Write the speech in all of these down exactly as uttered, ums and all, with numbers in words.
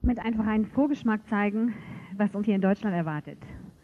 mit einfach einen Vorgeschmack zeigen, was uns hier in Deutschland erwartet.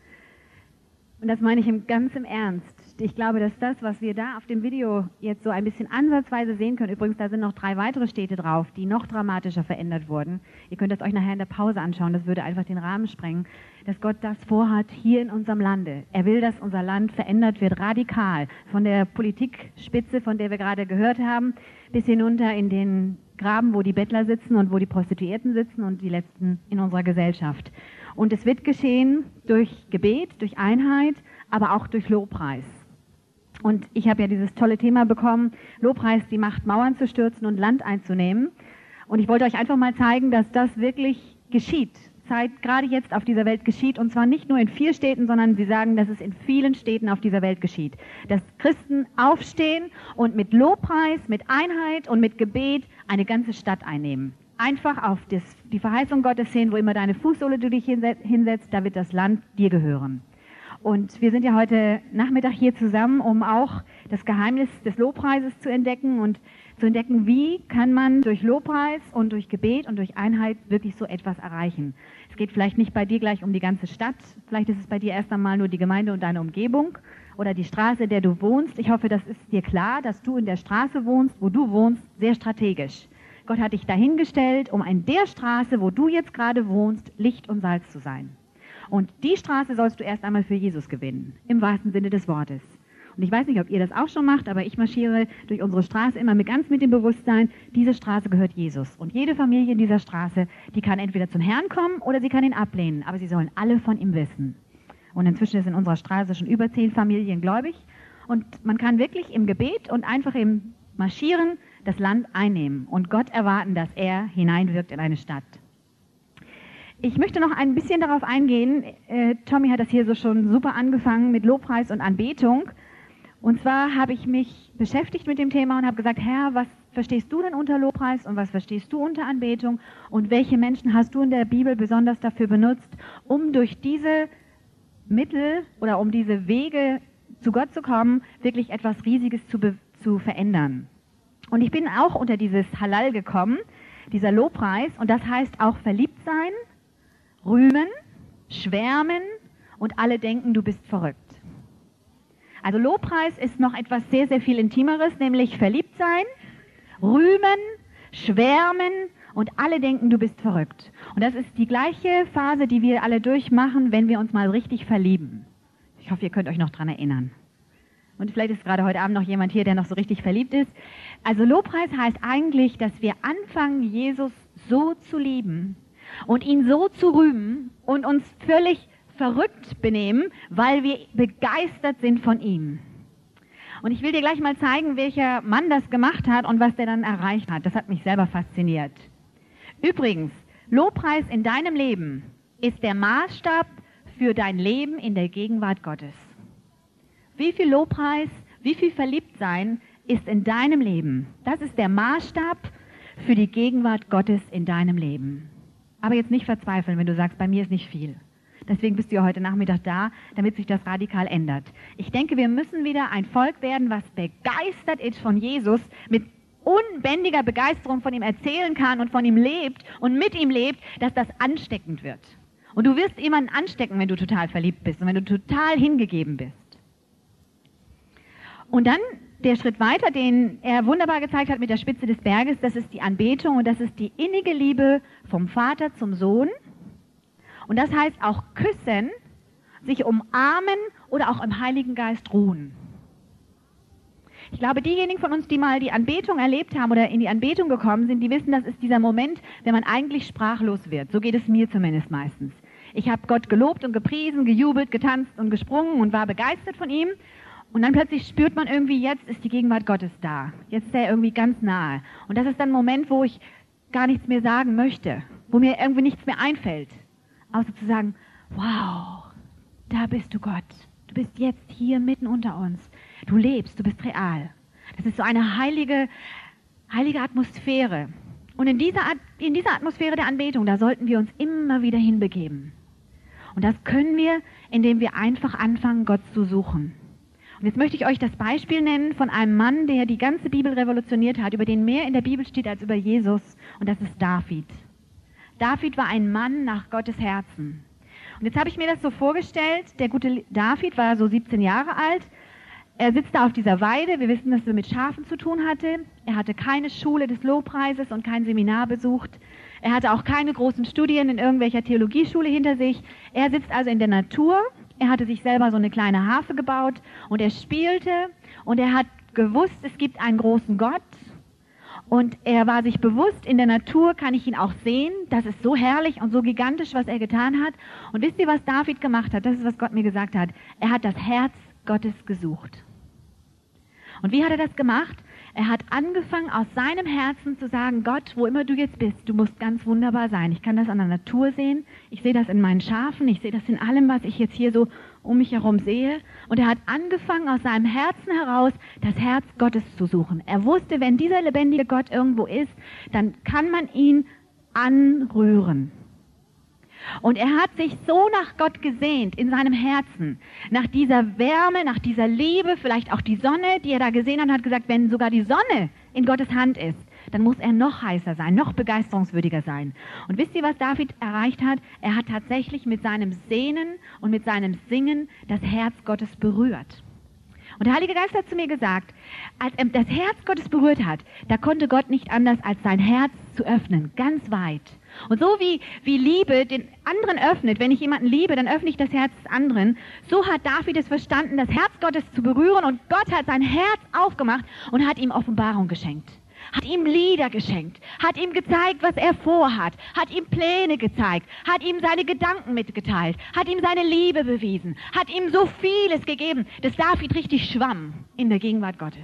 Und das meine ich im ganz im Ernst. Ich glaube, dass das, was wir da auf dem Video jetzt so ein bisschen ansatzweise sehen können, übrigens, da sind noch drei weitere Städte drauf, die noch dramatischer verändert wurden. Ihr könnt das euch nachher in der Pause anschauen, das würde einfach den Rahmen sprengen, dass Gott das vorhat hier in unserem Lande. Er will, dass unser Land verändert wird, radikal. Von der Politikspitze, von der wir gerade gehört haben, bis hinunter in den Graben, wo die Bettler sitzen und wo die Prostituierten sitzen und die Letzten in unserer Gesellschaft. Und es wird geschehen durch Gebet, durch Einheit, aber auch durch Lobpreis. Und ich habe ja dieses tolle Thema bekommen, Lobpreis, die Macht, Mauern zu stürzen und Land einzunehmen. Und ich wollte euch einfach mal zeigen, dass das wirklich geschieht. Zeit gerade jetzt auf dieser Welt geschieht. Und zwar nicht nur in vier Städten, sondern sie sagen, dass es in vielen Städten auf dieser Welt geschieht. Dass Christen aufstehen und mit Lobpreis, mit Einheit und mit Gebet eine ganze Stadt einnehmen. Einfach auf das, die Verheißung Gottes hin, wo immer deine Fußsohle du dich hinsetzt, da wird das Land dir gehören. Und wir sind ja heute Nachmittag hier zusammen, um auch das Geheimnis des Lobpreises zu entdecken und zu entdecken, wie kann man durch Lobpreis und durch Gebet und durch Einheit wirklich so etwas erreichen. Es geht vielleicht nicht bei dir gleich um die ganze Stadt, vielleicht ist es bei dir erst einmal nur die Gemeinde und deine Umgebung oder die Straße, in der du wohnst. Ich hoffe, das ist dir klar, dass du in der Straße wohnst, wo du wohnst, sehr strategisch. Gott hat dich dahingestellt, um in der Straße, wo du jetzt gerade wohnst, Licht und Salz zu sein. Und die Straße sollst du erst einmal für Jesus gewinnen, im wahrsten Sinne des Wortes. Und ich weiß nicht, ob ihr das auch schon macht, aber ich marschiere durch unsere Straße immer mit, ganz mit dem Bewusstsein, diese Straße gehört Jesus. Und jede Familie in dieser Straße, die kann entweder zum Herrn kommen oder sie kann ihn ablehnen, aber sie sollen alle von ihm wissen. Und inzwischen ist in unserer Straße schon über zehn Familien gläubig. Und man kann wirklich im Gebet und einfach im Marschieren das Land einnehmen und Gott erwarten, dass er hineinwirkt in eine Stadt. Ich möchte noch ein bisschen darauf eingehen, äh, Tommy hat das hier so schon super angefangen mit Lobpreis und Anbetung. Und zwar habe ich mich beschäftigt mit dem Thema und habe gesagt, Herr, was verstehst du denn unter Lobpreis und was verstehst du unter Anbetung und welche Menschen hast du in der Bibel besonders dafür benutzt, um durch diese Mittel oder um diese Wege zu Gott zu kommen, wirklich etwas Riesiges zu, be- zu verändern. Und ich bin auch unter dieses Halal gekommen, dieser Lobpreis, und das heißt auch verliebt sein, rühmen, schwärmen und alle denken, du bist verrückt. Also Lobpreis ist noch etwas sehr, sehr viel Intimeres, nämlich verliebt sein, rühmen, schwärmen und alle denken, du bist verrückt. Und das ist die gleiche Phase, die wir alle durchmachen, wenn wir uns mal richtig verlieben. Ich hoffe, ihr könnt euch noch dran erinnern. Und vielleicht ist gerade heute Abend noch jemand hier, der noch so richtig verliebt ist. Also Lobpreis heißt eigentlich, dass wir anfangen, Jesus so zu lieben und ihn so zu rühmen und uns völlig verrückt benehmen, weil wir begeistert sind von ihm. Und ich will dir gleich mal zeigen, welcher Mann das gemacht hat und was der dann erreicht hat. Das hat mich selber fasziniert. Übrigens, Lobpreis in deinem Leben ist der Maßstab für dein Leben in der Gegenwart Gottes. Wie viel Lobpreis, wie viel Verliebtsein ist in deinem Leben? Das ist der Maßstab für die Gegenwart Gottes in deinem Leben. Aber jetzt nicht verzweifeln, wenn du sagst, bei mir ist nicht viel. Deswegen bist du ja heute Nachmittag da, damit sich das radikal ändert. Ich denke, wir müssen wieder ein Volk werden, was begeistert ist von Jesus, mit unbändiger Begeisterung von ihm erzählen kann und von ihm lebt und mit ihm lebt, dass das ansteckend wird. Und du wirst jemanden anstecken, wenn du total verliebt bist und wenn du total hingegeben bist. Und dann der Schritt weiter, den er wunderbar gezeigt hat mit der Spitze des Berges, das ist die Anbetung und das ist die innige Liebe vom Vater zum Sohn. Und das heißt auch küssen, sich umarmen oder auch im Heiligen Geist ruhen. Ich glaube, diejenigen von uns, die mal die Anbetung erlebt haben oder in die Anbetung gekommen sind, die wissen, das ist dieser Moment, wenn man eigentlich sprachlos wird. So geht es mir zumindest meistens. Ich habe Gott gelobt und gepriesen, gejubelt, getanzt und gesprungen und war begeistert von ihm. Und dann plötzlich spürt man irgendwie, jetzt ist die Gegenwart Gottes da. Jetzt ist er irgendwie ganz nahe. Und das ist dann ein Moment, wo ich gar nichts mehr sagen möchte, wo mir irgendwie nichts mehr einfällt. Außer zu sagen, wow, da bist du Gott. Du bist jetzt hier mitten unter uns. Du lebst, du bist real. Das ist so eine heilige, heilige Atmosphäre. Und in dieser, in dieser Atmosphäre der Anbetung, da sollten wir uns immer wieder hinbegeben. Und das können wir, indem wir einfach anfangen, Gott zu suchen. Und jetzt möchte ich euch das Beispiel nennen von einem Mann, der die ganze Bibel revolutioniert hat, über den mehr in der Bibel steht als über Jesus. Und das ist David. David war ein Mann nach Gottes Herzen. Und jetzt habe ich mir das so vorgestellt, der gute David war so siebzehn Jahre alt. Er sitzt da auf dieser Weide, wir wissen, dass er mit Schafen zu tun hatte. Er hatte keine Schule des Lobpreises und kein Seminar besucht. Er hatte auch keine großen Studien in irgendwelcher Theologieschule hinter sich. Er sitzt also in der Natur. Er hatte sich selber so eine kleine Harfe gebaut und er spielte und er hat gewusst, es gibt einen großen Gott. Und er war sich bewusst, in der Natur kann ich ihn auch sehen. Das ist so herrlich und so gigantisch, was er getan hat. Und wisst ihr, was David gemacht hat? Das ist, was Gott mir gesagt hat. Er hat das Herz Gottes gesucht. Und wie hat er das gemacht? Er hat angefangen, aus seinem Herzen zu sagen, Gott, wo immer du jetzt bist, du musst ganz wunderbar sein. Ich kann das an der Natur sehen, ich sehe das in meinen Schafen, ich sehe das in allem, was ich jetzt hier so um mich herum sehe. Und er hat angefangen, aus seinem Herzen heraus das Herz Gottes zu suchen. Er wusste, wenn dieser lebendige Gott irgendwo ist, dann kann man ihn anrühren. Und er hat sich so nach Gott gesehnt in seinem Herzen, nach dieser Wärme, nach dieser Liebe, vielleicht auch die Sonne, die er da gesehen hat, und hat gesagt, wenn sogar die Sonne in Gottes Hand ist, dann muss er noch heißer sein, noch begeisterungswürdiger sein. Und wisst ihr, was David erreicht hat? Er hat tatsächlich mit seinem Sehnen und mit seinem Singen das Herz Gottes berührt. Und der Heilige Geist hat zu mir gesagt, als er das Herz Gottes berührt hat, da konnte Gott nicht anders, als sein Herz zu öffnen, ganz weit. Und so wie, wie Liebe den anderen öffnet, wenn ich jemanden liebe, dann öffne ich das Herz des anderen, so hat David es verstanden, das Herz Gottes zu berühren und Gott hat sein Herz aufgemacht und hat ihm Offenbarung geschenkt. Hat ihm Lieder geschenkt, hat ihm gezeigt, was er vorhat, hat ihm Pläne gezeigt, hat ihm seine Gedanken mitgeteilt, hat ihm seine Liebe bewiesen, hat ihm so vieles gegeben, dass David richtig schwamm in der Gegenwart Gottes.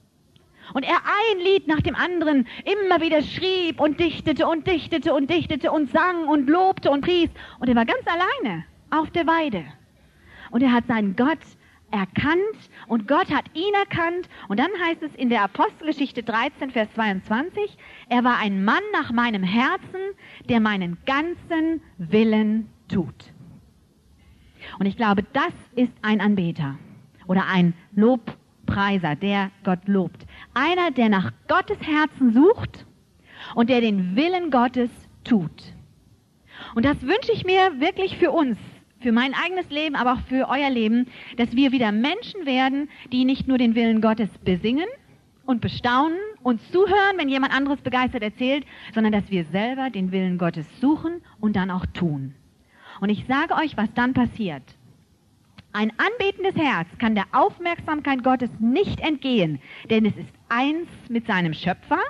Und er ein Lied nach dem anderen immer wieder schrieb und dichtete und dichtete und dichtete und sang und lobte und pries. Und er war ganz alleine auf der Weide. Und er hat seinen Gott erkannt und Gott hat ihn erkannt. Und dann heißt es in der Apostelgeschichte dreizehn, Vers zweiundzwanzig, er war ein Mann nach meinem Herzen, der meinen ganzen Willen tut. Und ich glaube, das ist ein Anbeter oder ein Lobpreiser, der Gott lobt. Einer, der nach Gottes Herzen sucht und der den Willen Gottes tut. Und das wünsche ich mir wirklich für uns, für mein eigenes Leben, aber auch für euer Leben, dass wir wieder Menschen werden, die nicht nur den Willen Gottes besingen und bestaunen und zuhören, wenn jemand anderes begeistert erzählt, sondern dass wir selber den Willen Gottes suchen und dann auch tun. Und ich sage euch, was dann passiert. Ein anbetendes Herz kann der Aufmerksamkeit Gottes nicht entgehen, denn es ist eins mit seinem Schöpfer.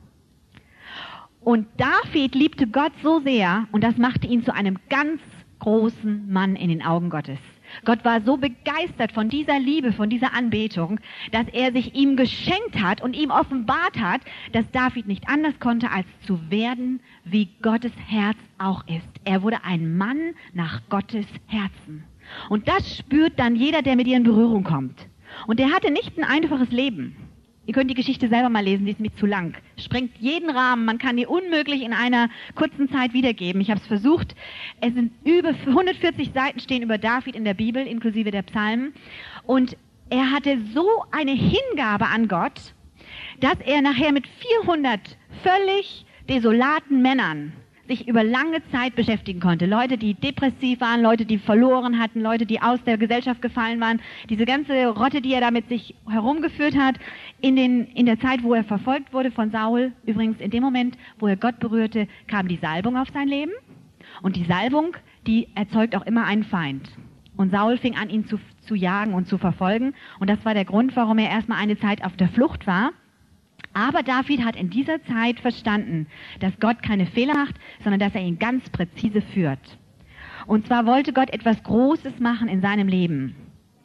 Und David liebte Gott so sehr und das machte ihn zu einem ganz großen Mann in den Augen Gottes. Gott war so begeistert von dieser Liebe, von dieser Anbetung, dass er sich ihm geschenkt hat und ihm offenbart hat, dass David nicht anders konnte, als zu werden, wie Gottes Herz auch ist. Er wurde ein Mann nach Gottes Herzen. Und das spürt dann jeder, der mit ihr in Berührung kommt. Und er hatte nicht ein einfaches Leben. Ihr könnt die Geschichte selber mal lesen, die ist mir zu lang. Sprengt jeden Rahmen, man kann die unmöglich in einer kurzen Zeit wiedergeben. Ich habe es versucht. Es sind über hundertvierzig Seiten stehen über David in der Bibel, inklusive der Psalmen. Und er hatte so eine Hingabe an Gott, dass er nachher mit vierhundert völlig desolaten Männern sich über lange Zeit beschäftigen konnte. Leute, die depressiv waren, Leute, die verloren hatten, Leute, die aus der Gesellschaft gefallen waren. Diese ganze Rotte, die er da mit sich herumgeführt hat, in, den, in der Zeit, wo er verfolgt wurde von Saul, übrigens in dem Moment, wo er Gott berührte, kam die Salbung auf sein Leben. Und die Salbung, die erzeugt auch immer einen Feind. Und Saul fing an, ihn zu, zu jagen und zu verfolgen. Und das war der Grund, warum er erstmal eine Zeit auf der Flucht war. Aber David hat in dieser Zeit verstanden, dass Gott keine Fehler macht, sondern dass er ihn ganz präzise führt. Und zwar wollte Gott etwas Großes machen in seinem Leben.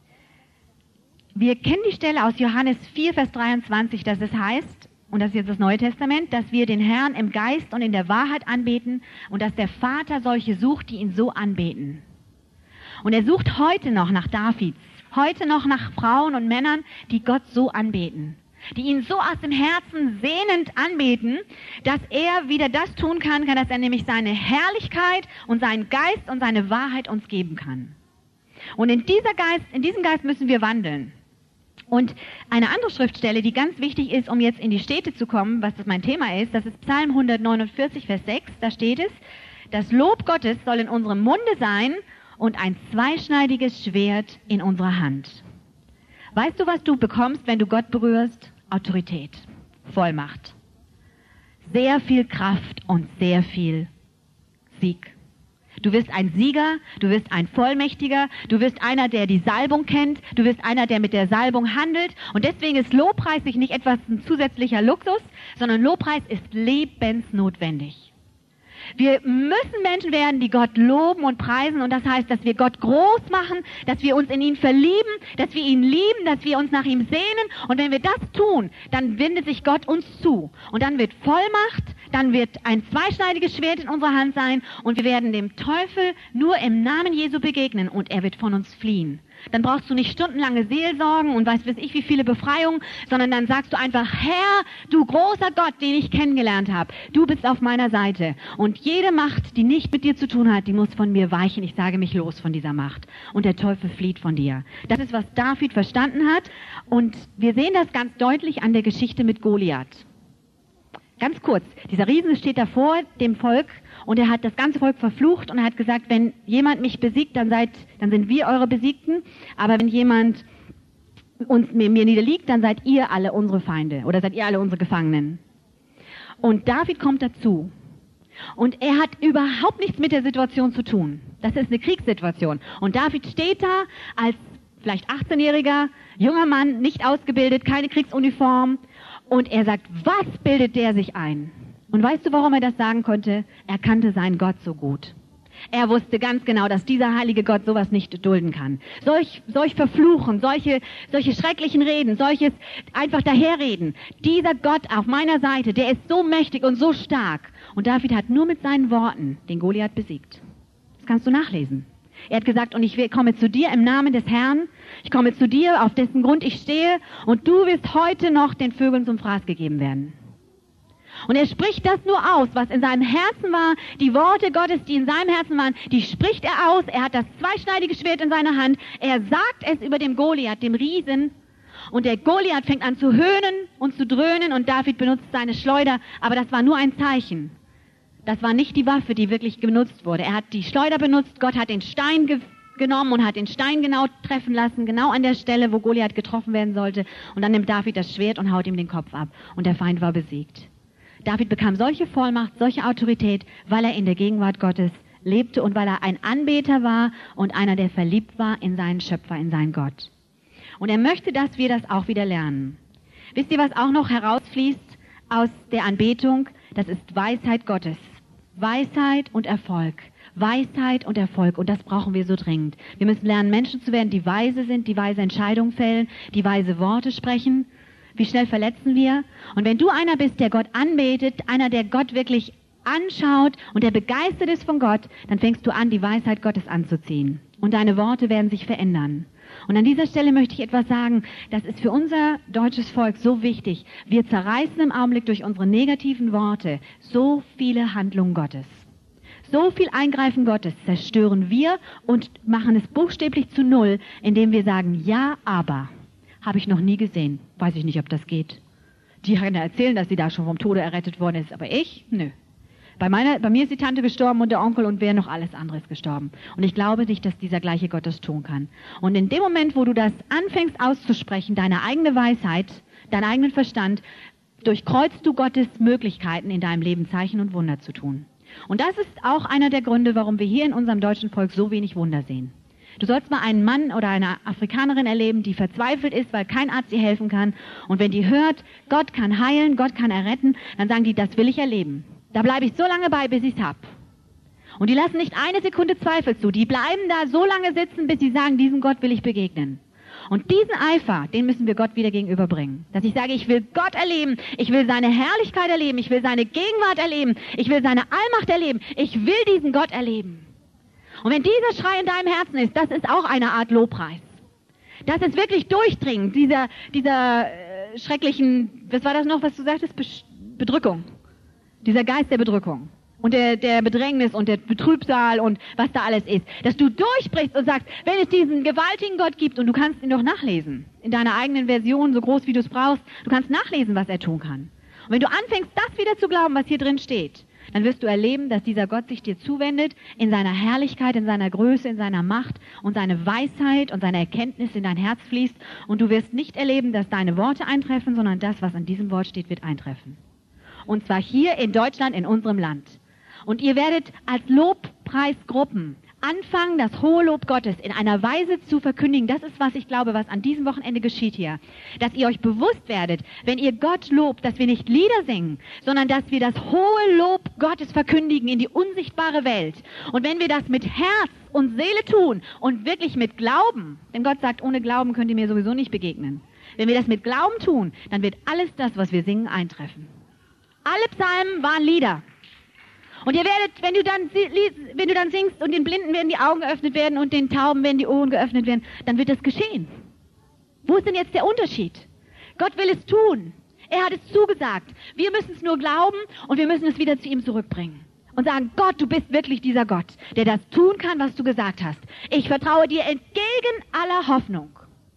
Wir kennen die Stelle aus Johannes vier, Vers dreiundzwanzig, dass es heißt, und das ist jetzt das Neue Testament, dass wir den Herrn im Geist und in der Wahrheit anbeten und dass der Vater solche sucht, die ihn so anbeten. Und er sucht heute noch nach Davids, heute noch nach Frauen und Männern, die Gott so anbeten, die ihn so aus dem Herzen sehnend anbeten, dass er wieder das tun kann, kann, dass er nämlich seine Herrlichkeit und seinen Geist und seine Wahrheit uns geben kann. Und in dieser Geist, in diesem Geist müssen wir wandeln. Und eine andere Schriftstelle, die ganz wichtig ist, um jetzt in die Städte zu kommen, was das mein Thema ist, das ist Psalm hundertneunundvierzig, Vers sechs, da steht es, Das Lob Gottes soll in unserem Munde sein und ein zweischneidiges Schwert in unserer Hand. Weißt du, was du bekommst, wenn du Gott berührst? Autorität, Vollmacht. Sehr viel Kraft und sehr viel Sieg. Du wirst ein Sieger, du wirst ein Vollmächtiger, du wirst einer, der die Salbung kennt, du wirst einer, der mit der Salbung handelt. Und deswegen ist Lobpreis nicht etwas ein zusätzlicher Luxus, sondern Lobpreis ist lebensnotwendig. Wir müssen Menschen werden, die Gott loben und preisen, und das heißt, dass wir Gott groß machen, dass wir uns in ihn verlieben, dass wir ihn lieben, dass wir uns nach ihm sehnen, und wenn wir das tun, dann wendet sich Gott uns zu und dann wird Vollmacht, dann wird ein zweischneidiges Schwert in unserer Hand sein und wir werden dem Teufel nur im Namen Jesu begegnen und er wird von uns fliehen. Dann brauchst du nicht stundenlange Seelsorgen und weiß weiß ich wie viele Befreiungen, sondern dann sagst du einfach, Herr, du großer Gott, den ich kennengelernt habe, du bist auf meiner Seite. Und jede Macht, die nicht mit dir zu tun hat, die muss von mir weichen. Ich sage mich los von dieser Macht. Und der Teufel flieht von dir. Das ist, was David verstanden hat. Und wir sehen das ganz deutlich an der Geschichte mit Goliath. Ganz kurz, dieser Riese steht da vor dem Volk und er hat das ganze Volk verflucht und er hat gesagt, wenn jemand mich besiegt, dann seid, dann sind wir eure Besiegten, aber wenn jemand uns, mir, mir niederliegt, dann seid ihr alle unsere Feinde oder seid ihr alle unsere Gefangenen. Und David kommt dazu und er hat überhaupt nichts mit der Situation zu tun. Das ist eine Kriegssituation und David steht da als vielleicht achtzehnjähriger, junger Mann, nicht ausgebildet, keine Kriegsuniform. Und er sagt, was bildet der sich ein? Und weißt du, warum er das sagen konnte? Er kannte seinen Gott so gut. Er wusste ganz genau, dass dieser heilige Gott sowas nicht dulden kann. Solch, solch Verfluchen, solche, solche schrecklichen Reden, solches einfach daherreden. Dieser Gott auf meiner Seite, der ist so mächtig und so stark. Und David hat nur mit seinen Worten den Goliath besiegt. Das kannst du nachlesen. Er hat gesagt, und ich komme zu dir im Namen des Herrn, ich komme zu dir, auf dessen Grund ich stehe, und du wirst heute noch den Vögeln zum Fraß gegeben werden. Und er spricht das nur aus, was in seinem Herzen war, die Worte Gottes, die in seinem Herzen waren, die spricht er aus, er hat das zweischneidige Schwert in seiner Hand, er sagt es über dem Goliath, dem Riesen, und der Goliath fängt an zu höhnen und zu dröhnen, und David benutzt seine Schleuder, aber das war nur ein Zeichen. Das war nicht die Waffe, die wirklich genutzt wurde. Er hat die Schleuder benutzt, Gott hat den Stein ge- genommen und hat den Stein genau treffen lassen, genau an der Stelle, wo Goliath getroffen werden sollte. Und dann nimmt David das Schwert und haut ihm den Kopf ab. Und der Feind war besiegt. David bekam solche Vollmacht, solche Autorität, weil er in der Gegenwart Gottes lebte und weil er ein Anbeter war und einer, der verliebt war in seinen Schöpfer, in seinen Gott. Und er möchte, dass wir das auch wieder lernen. Wisst ihr, was auch noch herausfließt aus der Anbetung? Das ist Weisheit Gottes. Weisheit und Erfolg. Weisheit und Erfolg. Und das brauchen wir so dringend. Wir müssen lernen, Menschen zu werden, die weise sind, die weise Entscheidungen fällen, die weise Worte sprechen. Wie schnell verletzen wir? Und wenn du einer bist, der Gott anbetet, einer, der Gott wirklich anschaut und der begeistert ist von Gott, dann fängst du an, die Weisheit Gottes anzuziehen. Und deine Worte werden sich verändern. Und an dieser Stelle möchte ich etwas sagen, das ist für unser deutsches Volk so wichtig. Wir zerreißen im Augenblick durch unsere negativen Worte so viele Handlungen Gottes. So viel Eingreifen Gottes zerstören wir und machen es buchstäblich zu null, indem wir sagen, ja, aber, habe ich noch nie gesehen. Weiß ich nicht, ob das geht. Die können erzählen, dass sie da schon vom Tode errettet worden ist, aber ich? Nö. Bei, meiner, bei mir ist die Tante gestorben und der Onkel und wer noch alles andere ist gestorben. Und ich glaube nicht, dass dieser gleiche Gott das tun kann. Und in dem Moment, wo du das anfängst auszusprechen, deine eigene Weisheit, deinen eigenen Verstand, durchkreuzt du Gottes Möglichkeiten in deinem Leben, Zeichen und Wunder zu tun. Und das ist auch einer der Gründe, warum wir hier in unserem deutschen Volk so wenig Wunder sehen. Du sollst mal einen Mann oder eine Afrikanerin erleben, die verzweifelt ist, weil kein Arzt ihr helfen kann. Und wenn die hört, Gott kann heilen, Gott kann erretten, dann sagen die, das will ich erleben. Da bleibe ich so lange bei, bis ich es hab. Und die lassen nicht eine Sekunde Zweifel zu. Die bleiben da so lange sitzen, bis sie sagen, diesem Gott will ich begegnen. Und diesen Eifer, den müssen wir Gott wieder gegenüberbringen. Dass ich sage, ich will Gott erleben, ich will seine Herrlichkeit erleben, ich will seine Gegenwart erleben, ich will seine Allmacht erleben, ich will diesen Gott erleben. Und wenn dieser Schrei in deinem Herzen ist, das ist auch eine Art Lobpreis. Das ist wirklich durchdringend, dieser, dieser äh, schrecklichen, was war das noch, was du sagtest, Besch- Bedrückung. Dieser Geist der Bedrückung und der, der Bedrängnis und der Betrübsal und was da alles ist. Dass du durchbrichst und sagst, wenn es diesen gewaltigen Gott gibt, und du kannst ihn doch nachlesen, in deiner eigenen Version, so groß wie du es brauchst, du kannst nachlesen, was er tun kann. Und wenn du anfängst, das wieder zu glauben, was hier drin steht, dann wirst du erleben, dass dieser Gott sich dir zuwendet, in seiner Herrlichkeit, in seiner Größe, in seiner Macht und seine Weisheit und seine Erkenntnis in dein Herz fließt. Und du wirst nicht erleben, dass deine Worte eintreffen, sondern das, was in diesem Wort steht, wird eintreffen. Und zwar hier in Deutschland, in unserem Land. Und ihr werdet als Lobpreisgruppen anfangen, das hohe Lob Gottes in einer Weise zu verkündigen. Das ist, was ich glaube, was an diesem Wochenende geschieht hier. Dass ihr euch bewusst werdet, wenn ihr Gott lobt, dass wir nicht Lieder singen, sondern dass wir das hohe Lob Gottes verkündigen in die unsichtbare Welt. Und wenn wir das mit Herz und Seele tun und wirklich mit Glauben, denn Gott sagt, ohne Glauben könnt ihr mir sowieso nicht begegnen. Wenn wir das mit Glauben tun, dann wird alles das, was wir singen, eintreffen. Alle Psalmen waren Lieder. Und ihr werdet, wenn du dann, wenn du dann singst und den Blinden werden die Augen geöffnet werden und den Tauben werden die Ohren geöffnet werden, dann wird das geschehen. Wo ist denn jetzt der Unterschied? Gott will es tun. Er hat es zugesagt. Wir müssen es nur glauben und wir müssen es wieder zu ihm zurückbringen. Und sagen, Gott, du bist wirklich dieser Gott, der das tun kann, was du gesagt hast. Ich vertraue dir entgegen aller Hoffnung.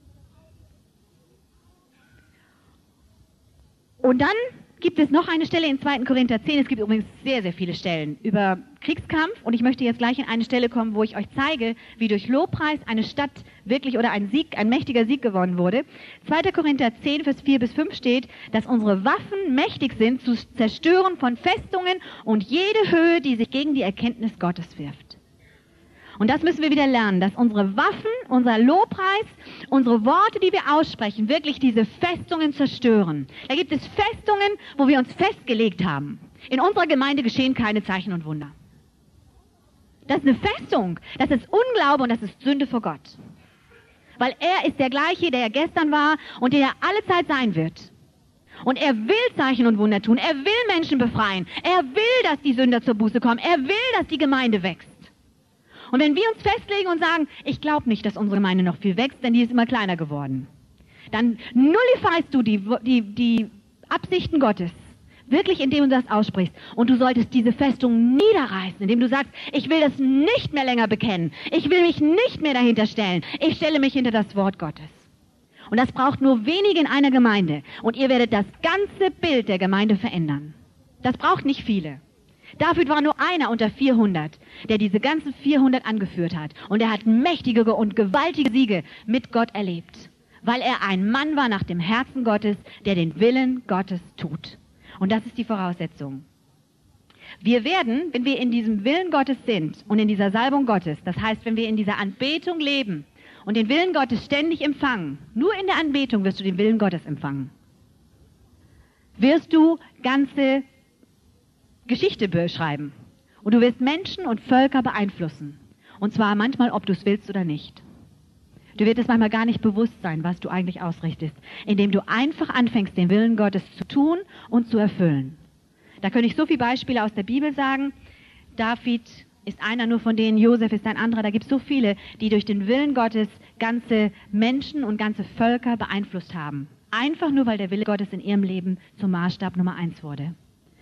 Und dann gibt es noch eine Stelle in zweiten Korinther zehn. Es gibt übrigens sehr, sehr viele Stellen über Kriegskampf. Und ich möchte jetzt gleich in eine Stelle kommen, wo ich euch zeige, wie durch Lobpreis eine Stadt wirklich oder ein Sieg, ein mächtiger Sieg gewonnen wurde. zweiter Korinther zehn, Vers vier bis fünf steht, dass unsere Waffen mächtig sind zu zerstören von Festungen und jede Höhe, die sich gegen die Erkenntnis Gottes wirft. Und das müssen wir wieder lernen, dass unsere Waffen, unser Lobpreis, unsere Worte, die wir aussprechen, wirklich diese Festungen zerstören. Da gibt es Festungen, wo wir uns festgelegt haben. In unserer Gemeinde geschehen keine Zeichen und Wunder. Das ist eine Festung, das ist Unglaube und das ist Sünde vor Gott. Weil er ist der gleiche, der gestern war und der alle Zeit sein wird. Und er will Zeichen und Wunder tun, er will Menschen befreien, er will, dass die Sünder zur Buße kommen, er will, dass die Gemeinde wächst. Und wenn wir uns festlegen und sagen, ich glaube nicht, dass unsere Gemeinde noch viel wächst, denn die ist immer kleiner geworden, dann nullifizierst du die, die, die Absichten Gottes, wirklich indem du das aussprichst. Und du solltest diese Festung niederreißen, indem du sagst, ich will das nicht mehr länger bekennen, ich will mich nicht mehr dahinter stellen, ich stelle mich hinter das Wort Gottes. Und das braucht nur wenige in einer Gemeinde. Und ihr werdet das ganze Bild der Gemeinde verändern. Das braucht nicht viele. David war nur einer unter vierhundert, der diese ganzen vierhundert angeführt hat. Und er hat mächtige und gewaltige Siege mit Gott erlebt, weil er ein Mann war nach dem Herzen Gottes, der den Willen Gottes tut. Und das ist die Voraussetzung. Wir werden, wenn wir in diesem Willen Gottes sind und in dieser Salbung Gottes, das heißt, wenn wir in dieser Anbetung leben und den Willen Gottes ständig empfangen, nur in der Anbetung wirst du den Willen Gottes empfangen, wirst du ganze Geschichte beschreiben. Und du wirst Menschen und Völker beeinflussen. Und zwar manchmal, ob du es willst oder nicht. Du wirst es manchmal gar nicht bewusst sein, was du eigentlich ausrichtest, indem du einfach anfängst, den Willen Gottes zu tun und zu erfüllen. Da könnte ich so viele Beispiele aus der Bibel sagen. David ist einer nur von denen, Josef ist ein anderer. Da gibt es so viele, die durch den Willen Gottes ganze Menschen und ganze Völker beeinflusst haben. Einfach nur, weil der Wille Gottes in ihrem Leben zum Maßstab Nummer eins wurde.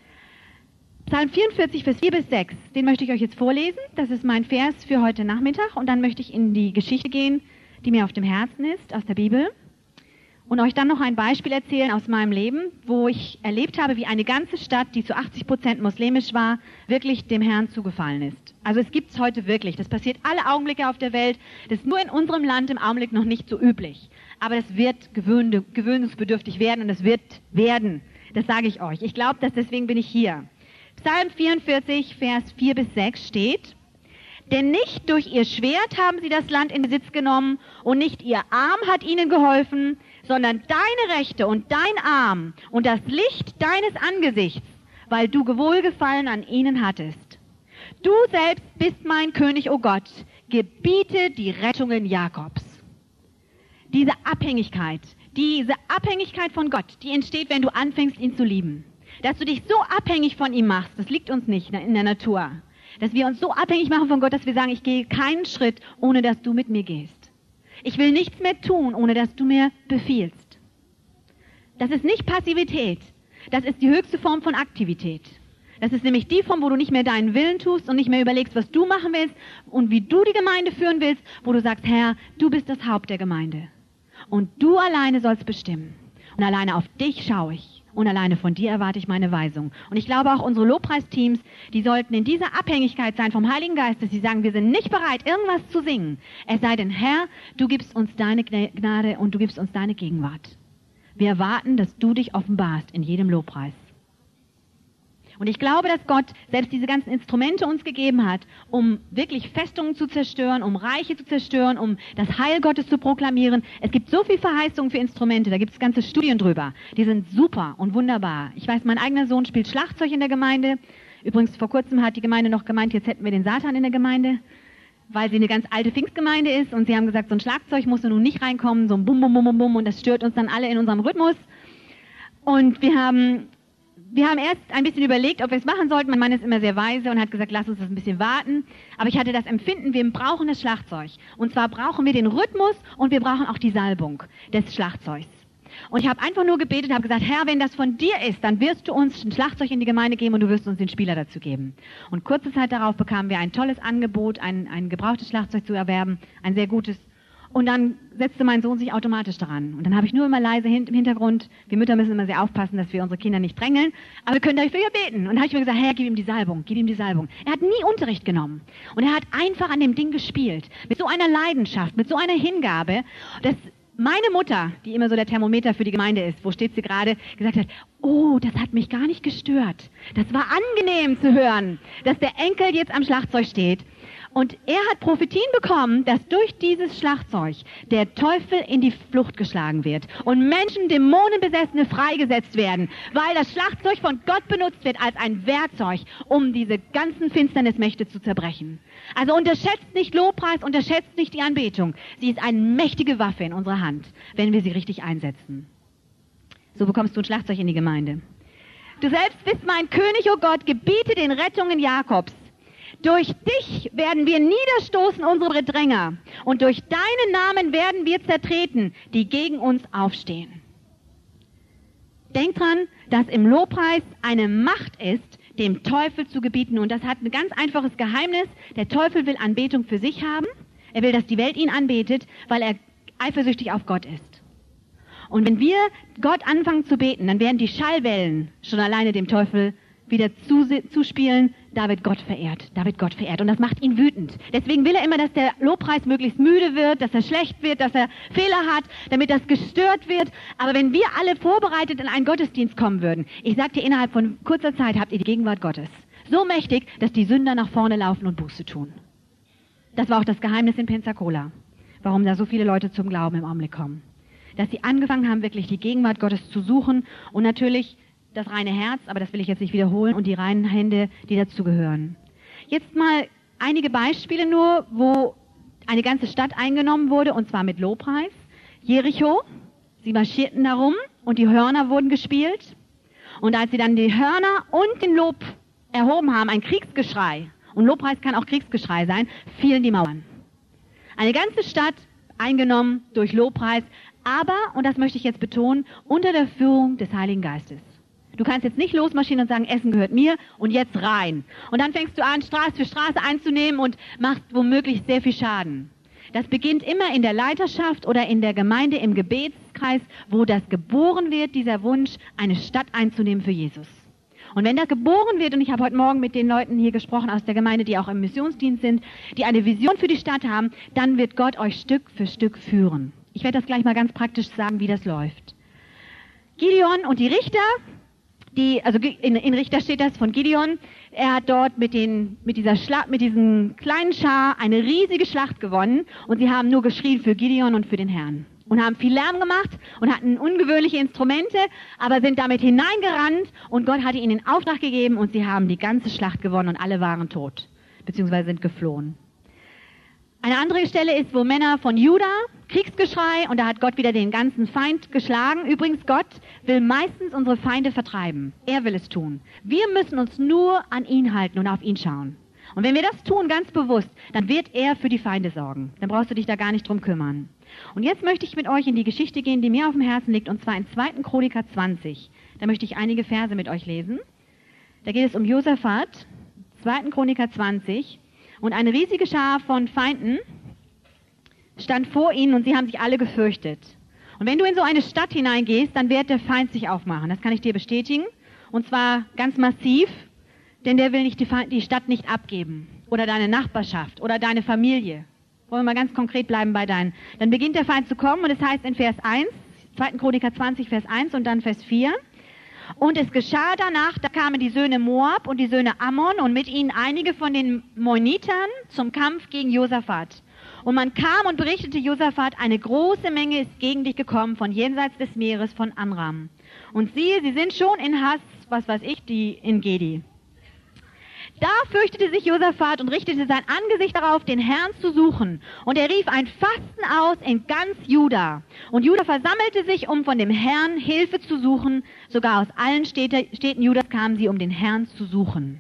Psalm vierundvierzig, Vers vier bis sechs, den möchte ich euch jetzt vorlesen. Das ist mein Vers für heute Nachmittag. Und dann möchte ich in die Geschichte gehen, die mir auf dem Herzen ist, aus der Bibel. Und euch dann noch ein Beispiel erzählen aus meinem Leben, wo ich erlebt habe, wie eine ganze Stadt, die zu achtzig Prozent muslimisch war, wirklich dem Herrn zugefallen ist. Also es gibt es heute wirklich. Das passiert alle Augenblicke auf der Welt. Das ist nur in unserem Land im Augenblick noch nicht so üblich. Aber das wird gewöhn- gewöhnungsbedürftig werden und es wird werden. Das sage ich euch. Ich glaube, dass deswegen bin ich hier. Psalm vierundvierzig, Vers vier bis sechs steht, denn nicht durch ihr Schwert haben sie das Land in Besitz genommen und nicht ihr Arm hat ihnen geholfen, sondern deine Rechte und dein Arm und das Licht deines Angesichts, weil du Wohlgefallen an ihnen hattest. Du selbst bist mein König, o Gott, gebiete die Rettungen Jakobs. Diese Abhängigkeit, diese Abhängigkeit von Gott, die entsteht, wenn du anfängst, ihn zu lieben. Dass du dich so abhängig von ihm machst, das liegt uns nicht in der Natur. Dass wir uns so abhängig machen von Gott, dass wir sagen, ich gehe keinen Schritt, ohne dass du mit mir gehst. Ich will nichts mehr tun, ohne dass du mir befiehlst. Das ist nicht Passivität. Das ist die höchste Form von Aktivität. Das ist nämlich die Form, wo du nicht mehr deinen Willen tust und nicht mehr überlegst, was du machen willst und wie du die Gemeinde führen willst, wo du sagst, Herr, du bist das Haupt der Gemeinde. Und du alleine sollst bestimmen. Und alleine auf dich schaue ich. Und alleine von dir erwarte ich meine Weisung. Und ich glaube auch unsere Lobpreisteams, die sollten in dieser Abhängigkeit sein vom Heiligen Geist, dass sie sagen, wir sind nicht bereit, irgendwas zu singen. Es sei denn, Herr, du gibst uns deine Gnade und du gibst uns deine Gegenwart. Wir erwarten, dass du dich offenbarst in jedem Lobpreis. Und ich glaube, dass Gott selbst diese ganzen Instrumente uns gegeben hat, um wirklich Festungen zu zerstören, um Reiche zu zerstören, um das Heil Gottes zu proklamieren. Es gibt so viel Verheißungen für Instrumente, da gibt es ganze Studien drüber. Die sind super und wunderbar. Ich weiß, mein eigener Sohn spielt Schlagzeug in der Gemeinde. Übrigens, vor kurzem hat die Gemeinde noch gemeint, jetzt hätten wir den Satan in der Gemeinde, weil sie eine ganz alte Pfingstgemeinde ist. Und sie haben gesagt, so ein Schlagzeug muss nun nicht reinkommen, so ein Bum, Bum, Bum, Bum, Bum. Und das stört uns dann alle in unserem Rhythmus. Und wir haben... Wir haben erst ein bisschen überlegt, ob wir es machen sollten. Mein Mann ist immer sehr weise und hat gesagt, lass uns das ein bisschen warten. Aber ich hatte das Empfinden, wir brauchen das Schlagzeug. Und zwar brauchen wir den Rhythmus und wir brauchen auch die Salbung des Schlagzeugs. Und ich habe einfach nur gebetet und habe gesagt, Herr, wenn das von dir ist, dann wirst du uns ein Schlagzeug in die Gemeinde geben und du wirst uns den Spieler dazu geben. Und kurze Zeit darauf bekamen wir ein tolles Angebot, ein, ein gebrauchtes Schlagzeug zu erwerben, ein sehr gutes. Und dann setzte mein Sohn sich automatisch daran. Und dann habe ich nur immer leise hin, im Hintergrund, wir Mütter müssen immer sehr aufpassen, dass wir unsere Kinder nicht drängeln, aber wir können dafür ja beten. Und dann habe ich mir gesagt, Herr, gib ihm die Salbung, gib ihm die Salbung. Er hat nie Unterricht genommen. Und er hat einfach an dem Ding gespielt. Mit so einer Leidenschaft, mit so einer Hingabe, dass meine Mutter, die immer so der Thermometer für die Gemeinde ist, wo steht sie gerade, gesagt hat, oh, das hat mich gar nicht gestört. Das war angenehm zu hören, dass der Enkel jetzt am Schlagzeug steht. Und er hat Prophetien bekommen, dass durch dieses Schlagzeug der Teufel in die Flucht geschlagen wird und Menschen, Dämonenbesessene, freigesetzt werden, weil das Schlagzeug von Gott benutzt wird als ein Werkzeug, um diese ganzen Finsternismächte zu zerbrechen. Also unterschätzt nicht Lobpreis, unterschätzt nicht die Anbetung. Sie ist eine mächtige Waffe in unserer Hand, wenn wir sie richtig einsetzen. So bekommst du ein Schlagzeug in die Gemeinde. Du selbst bist mein König, o Gott, gebiete den Rettungen Jakobs. Durch dich werden wir niederstoßen unsere Bedränger und durch deinen Namen werden wir zertreten, die gegen uns aufstehen. Denk dran, dass im Lobpreis eine Macht ist, dem Teufel zu gebieten. Und das hat ein ganz einfaches Geheimnis. Der Teufel will Anbetung für sich haben. Er will, dass die Welt ihn anbetet, weil er eifersüchtig auf Gott ist. Und wenn wir Gott anfangen zu beten, dann werden die Schallwellen schon alleine dem Teufel wieder zuspielen, da wird Gott verehrt, da wird Gott verehrt und das macht ihn wütend. Deswegen will er immer, dass der Lobpreis möglichst müde wird, dass er schlecht wird, dass er Fehler hat, damit das gestört wird. Aber wenn wir alle vorbereitet in einen Gottesdienst kommen würden, ich sag dir, innerhalb von kurzer Zeit habt ihr die Gegenwart Gottes. So mächtig, dass die Sünder nach vorne laufen und Buße tun. Das war auch das Geheimnis in Pensacola, warum da so viele Leute zum Glauben im Augenblick kommen. Dass sie angefangen haben, wirklich die Gegenwart Gottes zu suchen und natürlich das reine Herz, aber das will ich jetzt nicht wiederholen, und die reinen Hände, die dazugehören. Jetzt mal einige Beispiele nur, wo eine ganze Stadt eingenommen wurde, und zwar mit Lobpreis. Jericho, sie marschierten darum und die Hörner wurden gespielt. Und als sie dann die Hörner und den Lob erhoben haben, ein Kriegsgeschrei, und Lobpreis kann auch Kriegsgeschrei sein, fielen die Mauern. Eine ganze Stadt eingenommen durch Lobpreis, aber, und das möchte ich jetzt betonen, unter der Führung des Heiligen Geistes. Du kannst jetzt nicht losmarschieren und sagen, Essen gehört mir und jetzt rein. Und dann fängst du an, Straße für Straße einzunehmen und machst womöglich sehr viel Schaden. Das beginnt immer in der Leiterschaft oder in der Gemeinde im Gebetskreis, wo das geboren wird, dieser Wunsch, eine Stadt einzunehmen für Jesus. Und wenn das geboren wird, und ich habe heute Morgen mit den Leuten hier gesprochen aus der Gemeinde, die auch im Missionsdienst sind, die eine Vision für die Stadt haben, dann wird Gott euch Stück für Stück führen. Ich werde das gleich mal ganz praktisch sagen, wie das läuft. Gideon und die Richter, die, also in, in Richter steht das von Gideon, er hat dort mit, den, mit dieser Schlacht, mit diesem kleinen Schar eine riesige Schlacht gewonnen und sie haben nur geschrien für Gideon und für den Herrn. Und haben viel Lärm gemacht und hatten ungewöhnliche Instrumente, aber sind damit hineingerannt und Gott hatte ihnen den Auftrag gegeben und sie haben die ganze Schlacht gewonnen und alle waren tot, beziehungsweise sind geflohen. Eine andere Stelle ist, wo Männer von Juda, Kriegsgeschrei, und da hat Gott wieder den ganzen Feind geschlagen. Übrigens, Gott will meistens unsere Feinde vertreiben. Er will es tun. Wir müssen uns nur an ihn halten und auf ihn schauen. Und wenn wir das tun, ganz bewusst, dann wird er für die Feinde sorgen. Dann brauchst du dich da gar nicht drum kümmern. Und jetzt möchte ich mit euch in die Geschichte gehen, die mir auf dem Herzen liegt, und zwar in zweiten Chroniker zwanzig. Da möchte ich einige Verse mit euch lesen. Da geht es um Josaphat, zweiten Chroniker zwanzig. Und eine riesige Schar von Feinden stand vor ihnen und sie haben sich alle gefürchtet. Und wenn du in so eine Stadt hineingehst, dann wird der Feind sich aufmachen. Das kann ich dir bestätigen. Und zwar ganz massiv, denn der will nicht die, Feind, die Stadt nicht abgeben. Oder deine Nachbarschaft oder deine Familie. Wollen wir mal ganz konkret bleiben bei deinen. Dann beginnt der Feind zu kommen und es heißt in Vers eins, zweiter Chroniker zwanzig, Vers eins und dann Vers vier. Und es geschah danach, da kamen die Söhne Moab und die Söhne Ammon und mit ihnen einige von den Meunitern zum Kampf gegen Josaphat. Und man kam und berichtete Josaphat, eine große Menge ist gegen dich gekommen von jenseits des Meeres von Amram. Und siehe, sie sind schon in Hass, was weiß ich, die in Gedi. Da fürchtete sich Josaphat und richtete sein Angesicht darauf, den Herrn zu suchen. Und er rief ein Fasten aus in ganz Juda. Und Juda versammelte sich, um von dem Herrn Hilfe zu suchen. Sogar aus allen Städte, Städten Judas kamen sie, um den Herrn zu suchen.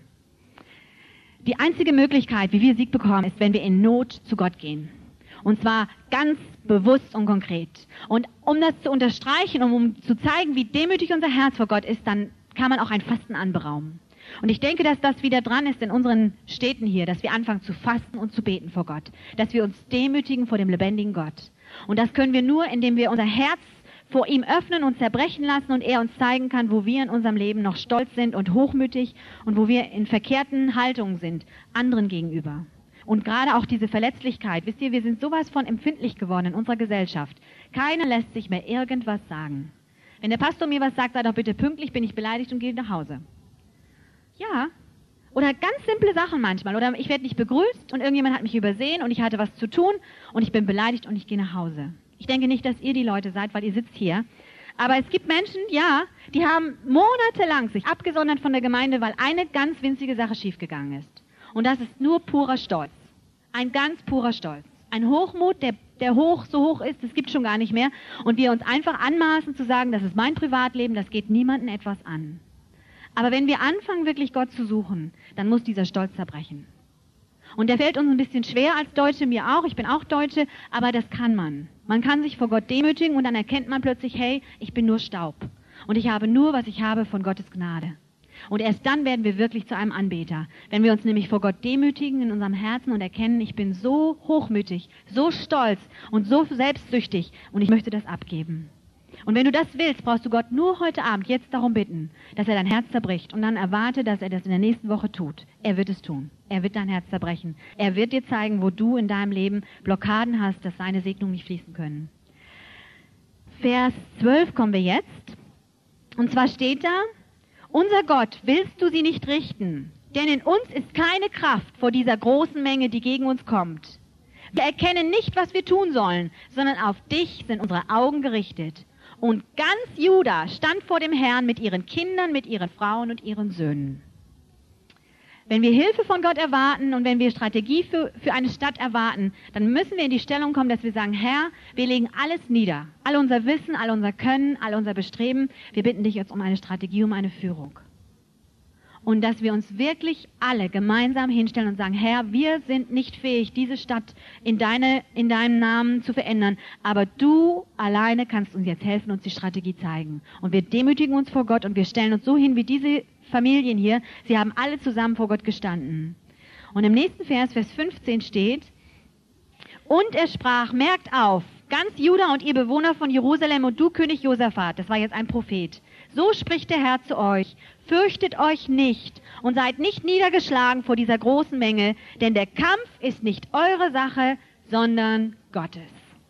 Die einzige Möglichkeit, wie wir Sieg bekommen, ist, wenn wir in Not zu Gott gehen. Und zwar ganz bewusst und konkret. Und um das zu unterstreichen, um, um zu zeigen, wie demütig unser Herz vor Gott ist, dann kann man auch ein Fasten anberaumen. Und ich denke, dass das wieder dran ist in unseren Städten hier, dass wir anfangen zu fasten und zu beten vor Gott. Dass wir uns demütigen vor dem lebendigen Gott. Und das können wir nur, indem wir unser Herz vor ihm öffnen und zerbrechen lassen und er uns zeigen kann, wo wir in unserem Leben noch stolz sind und hochmütig und wo wir in verkehrten Haltungen sind, anderen gegenüber. Und gerade auch diese Verletzlichkeit, wisst ihr, wir sind sowas von empfindlich geworden in unserer Gesellschaft. Keiner lässt sich mehr irgendwas sagen. Wenn der Pastor mir was sagt, sei doch bitte pünktlich, bin ich beleidigt und gehe nach Hause. Ja, oder ganz simple Sachen manchmal. Oder ich werde nicht begrüßt und irgendjemand hat mich übersehen und ich hatte was zu tun und ich bin beleidigt und ich gehe nach Hause. Ich denke nicht, dass ihr die Leute seid, weil ihr sitzt hier. Aber es gibt Menschen, ja, die haben monatelang sich abgesondert von der Gemeinde, weil eine ganz winzige Sache schiefgegangen ist. Und das ist nur purer Stolz. Ein ganz purer Stolz. Ein Hochmut, der, der hoch, so hoch ist, das gibt schon gar nicht mehr. Und wir uns einfach anmaßen zu sagen, das ist mein Privatleben, das geht niemandem etwas an. Aber wenn wir anfangen, wirklich Gott zu suchen, dann muss dieser Stolz zerbrechen. Und der fällt uns ein bisschen schwer als Deutsche, mir auch, ich bin auch Deutsche, aber das kann man. Man kann sich vor Gott demütigen und dann erkennt man plötzlich, hey, ich bin nur Staub. Und ich habe nur, was ich habe, von Gottes Gnade. Und erst dann werden wir wirklich zu einem Anbeter. Wenn wir uns nämlich vor Gott demütigen in unserem Herzen und erkennen, ich bin so hochmütig, so stolz und so selbstsüchtig und ich möchte das abgeben. Und wenn du das willst, brauchst du Gott nur heute Abend jetzt darum bitten, dass er dein Herz zerbricht und dann erwarte, dass er das in der nächsten Woche tut. Er wird es tun. Er wird dein Herz zerbrechen. Er wird dir zeigen, wo du in deinem Leben Blockaden hast, dass seine Segnungen nicht fließen können. Vers zwölf kommen wir jetzt. Und zwar steht da, unser Gott, willst du sie nicht richten? Denn in uns ist keine Kraft vor dieser großen Menge, die gegen uns kommt. Wir erkennen nicht, was wir tun sollen, sondern auf dich sind unsere Augen gerichtet. Und ganz Juda stand vor dem Herrn mit ihren Kindern, mit ihren Frauen und ihren Söhnen. Wenn wir Hilfe von Gott erwarten und wenn wir Strategie für, für eine Stadt erwarten, dann müssen wir in die Stellung kommen, dass wir sagen, Herr, wir legen alles nieder. All unser Wissen, all unser Können, all unser Bestreben. Wir bitten dich jetzt um eine Strategie, um eine Führung. Und dass wir uns wirklich alle gemeinsam hinstellen und sagen, Herr, wir sind nicht fähig, diese Stadt in, deine, in deinem Namen zu verändern, aber du alleine kannst uns jetzt helfen, uns die Strategie zeigen. Und wir demütigen uns vor Gott und wir stellen uns so hin wie diese Familien hier. Sie haben alle zusammen vor Gott gestanden. Und im nächsten Vers, Vers fünfzehn steht, und er sprach, merkt auf, ganz Juda und ihr Bewohner von Jerusalem und du König Josaphat, das war jetzt ein Prophet, so spricht der Herr zu euch, fürchtet euch nicht und seid nicht niedergeschlagen vor dieser großen Menge, denn der Kampf ist nicht eure Sache, sondern Gottes.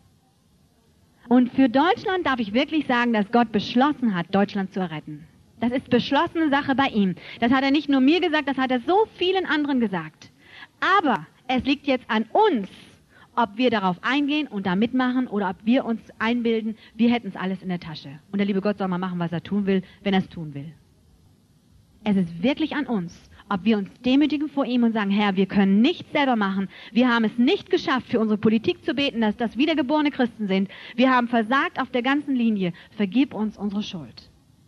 Und für Deutschland darf ich wirklich sagen, dass Gott beschlossen hat, Deutschland zu erretten. Das ist beschlossene Sache bei ihm. Das hat er nicht nur mir gesagt, das hat er so vielen anderen gesagt. Aber es liegt jetzt an uns, ob wir darauf eingehen und da mitmachen oder ob wir uns einbilden, wir hätten es alles in der Tasche. Und der liebe Gott soll mal machen, was er tun will, wenn er es tun will. Es ist wirklich an uns, ob wir uns demütigen vor ihm und sagen, Herr, wir können nichts selber machen. Wir haben es nicht geschafft, für unsere Politik zu beten, dass das wiedergeborene Christen sind. Wir haben versagt auf der ganzen Linie. Vergib uns unsere Schuld.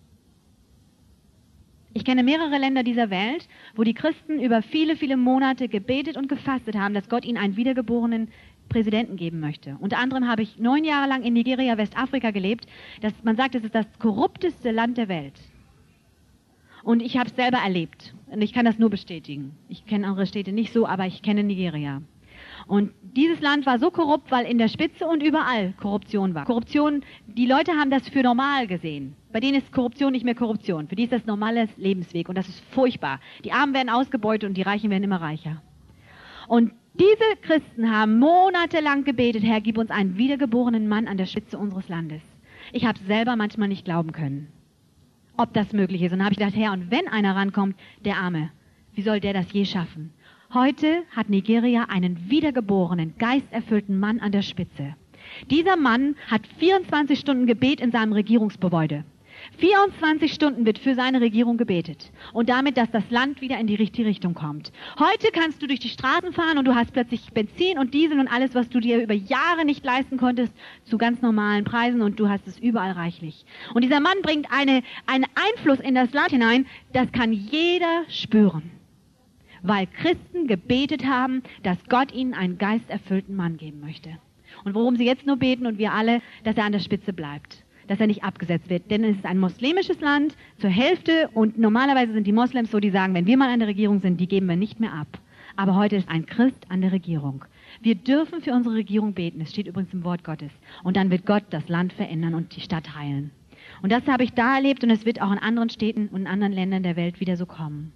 Ich kenne mehrere Länder dieser Welt, wo die Christen über viele, viele Monate gebetet und gefastet haben, dass Gott ihnen einen wiedergeborenen Präsidenten geben möchte. Unter anderem habe ich neun Jahre lang in Nigeria, Westafrika gelebt. Das, man sagt, es ist das korrupteste Land der Welt. Und ich habe es selber erlebt. Und ich kann das nur bestätigen. Ich kenne andere Städte nicht so, aber ich kenne Nigeria. Und dieses Land war so korrupt, weil in der Spitze und überall Korruption war. Korruption, die Leute haben das für normal gesehen. Bei denen ist Korruption nicht mehr Korruption. Für die ist das normales Lebensweg und das ist furchtbar. Die Armen werden ausgebeutet und die Reichen werden immer reicher. Und diese Christen haben monatelang gebetet, Herr, gib uns einen wiedergeborenen Mann an der Spitze unseres Landes. Ich habe selber manchmal nicht glauben können, ob das möglich ist. Und dann habe ich gedacht, Herr, und wenn einer rankommt, der Arme, wie soll der das je schaffen? Heute hat Nigeria einen wiedergeborenen, geisterfüllten Mann an der Spitze. Dieser Mann hat vierundzwanzig Stunden Gebet in seinem Regierungsgebäude. vierundzwanzig Stunden wird für seine Regierung gebetet. Und damit, dass das Land wieder in die richtige Richtung kommt. Heute kannst du durch die Straßen fahren und du hast plötzlich Benzin und Diesel und alles, was du dir über Jahre nicht leisten konntest, zu ganz normalen Preisen und du hast es überall reichlich. Und dieser Mann bringt eine, einen Einfluss in das Land hinein, das kann jeder spüren. Weil Christen gebetet haben, dass Gott ihnen einen geisterfüllten Mann geben möchte. Und worum sie jetzt nur beten und wir alle, dass er an der Spitze bleibt, dass er nicht abgesetzt wird. Denn es ist ein muslimisches Land zur Hälfte und normalerweise sind die Moslems so, die sagen, wenn wir mal an der Regierung sind, die geben wir nicht mehr ab. Aber heute ist ein Christ an der Regierung. Wir dürfen für unsere Regierung beten, es steht übrigens im Wort Gottes. Und dann wird Gott das Land verändern und die Stadt heilen. Und das habe ich da erlebt und es wird auch in anderen Städten und in anderen Ländern der Welt wieder so kommen.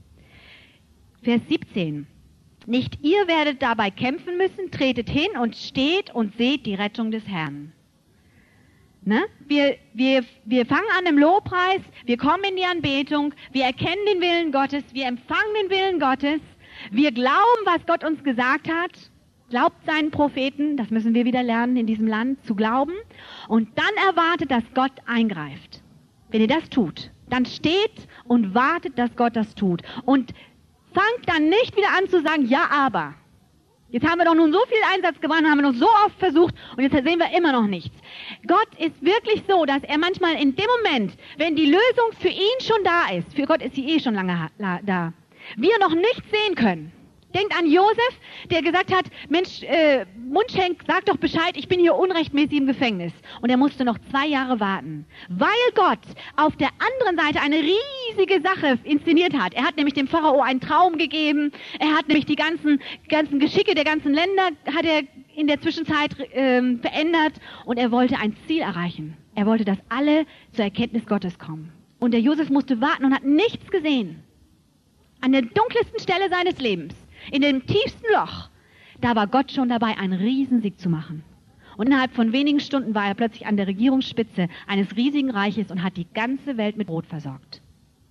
Vers siebzehn. Nicht ihr werdet dabei kämpfen müssen, tretet hin und steht und seht die Rettung des Herrn. Ne? Wir, wir, wir fangen an im Lobpreis, wir kommen in die Anbetung, wir erkennen den Willen Gottes, wir empfangen den Willen Gottes, wir glauben, was Gott uns gesagt hat, glaubt seinen Propheten, das müssen wir wieder lernen in diesem Land, zu glauben, und dann erwartet, dass Gott eingreift. Wenn ihr das tut, dann steht und wartet, dass Gott das tut. Und fangt dann nicht wieder an zu sagen, ja, aber. Jetzt haben wir doch nun so viel Einsatz gebracht, haben wir noch so oft versucht und jetzt sehen wir immer noch nichts. Gott ist wirklich so, dass er manchmal in dem Moment, wenn die Lösung für ihn schon da ist, für Gott ist sie eh schon lange da, wir noch nichts sehen können. Denkt an Josef, der gesagt hat, Mensch, äh, Mundschenk, sag doch Bescheid, ich bin hier unrechtmäßig im Gefängnis. Und er musste noch zwei Jahre warten, weil Gott auf der anderen Seite eine riesige Sache inszeniert hat. Er hat nämlich dem Pharao einen Traum gegeben, er hat nämlich die ganzen, ganzen Geschicke der ganzen Länder, hat er in der Zwischenzeit ähm, verändert und er wollte ein Ziel erreichen. Er wollte, dass alle zur Erkenntnis Gottes kommen. Und der Josef musste warten und hat nichts gesehen. An der dunkelsten Stelle seines Lebens. In dem tiefsten Loch, da war Gott schon dabei, einen Riesensieg zu machen. Und innerhalb von wenigen Stunden war er plötzlich an der Regierungsspitze eines riesigen Reiches und hat die ganze Welt mit Brot versorgt.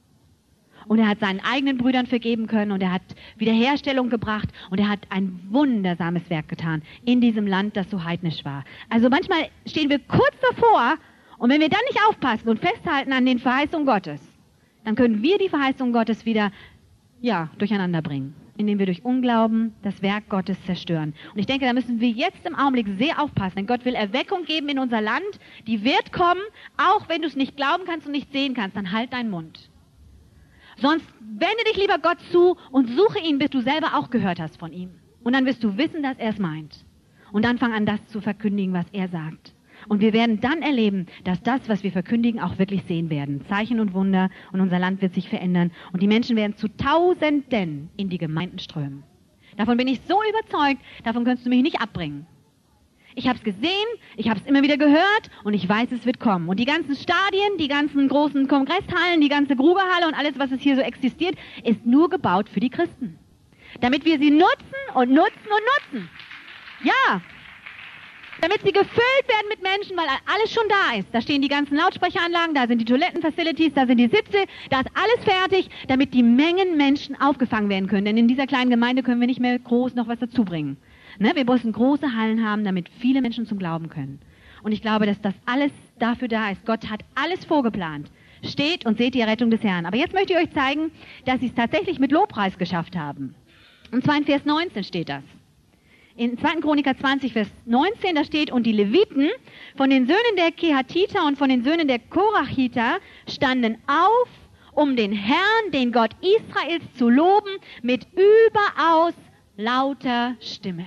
Und er hat seinen eigenen Brüdern vergeben können und er hat Wiederherstellung gebracht und er hat ein wundersames Werk getan in diesem Land, das so heidnisch war. Also manchmal stehen wir kurz davor und wenn wir dann nicht aufpassen und festhalten an den Verheißungen Gottes, dann können wir die Verheißungen Gottes wieder, ja, durcheinander bringen, indem wir durch Unglauben das Werk Gottes zerstören. Und ich denke, da müssen wir jetzt im Augenblick sehr aufpassen, denn Gott will Erweckung geben in unser Land, die wird kommen, auch wenn du es nicht glauben kannst und nicht sehen kannst, dann halt deinen Mund. Sonst wende dich lieber Gott zu und suche ihn, bis du selber auch gehört hast von ihm. Und dann wirst du wissen, dass er es meint. Und dann fang an, das zu verkündigen, was er sagt. Und wir werden dann erleben, dass das, was wir verkündigen, auch wirklich sehen werden. Zeichen und Wunder und unser Land wird sich verändern und die Menschen werden zu Tausenden in die Gemeinden strömen. Davon bin ich so überzeugt, davon kannst du mich nicht abbringen. Ich habe es gesehen, ich habe es immer wieder gehört und ich weiß, es wird kommen. Und die ganzen Stadien, die ganzen großen Kongresshallen, die ganze Grugerhalle und alles, was es hier so existiert, ist nur gebaut für die Christen. Damit wir sie nutzen und nutzen und nutzen. Ja. Damit sie gefüllt werden mit Menschen, weil alles schon da ist. Da stehen die ganzen Lautsprecheranlagen, da sind die Toilettenfacilities, da sind die Sitze, da ist alles fertig, damit die Mengen Menschen aufgefangen werden können. Denn in dieser kleinen Gemeinde können wir nicht mehr groß noch was dazu bringen. Ne? Wir müssen große Hallen haben, damit viele Menschen zum Glauben können. Und ich glaube, dass das alles dafür da ist. Gott hat alles vorgeplant. Steht und seht die Errettung des Herrn. Aber jetzt möchte ich euch zeigen, dass sie es tatsächlich mit Lobpreis geschafft haben. Und zwar in Vers neunzehn steht das. In zweiter Chroniker zwanzig, Vers neunzehn, da steht, und die Leviten von den Söhnen der Kehatiter und von den Söhnen der Korachiter standen auf, um den Herrn, den Gott Israels, zu loben, mit überaus lauter Stimme.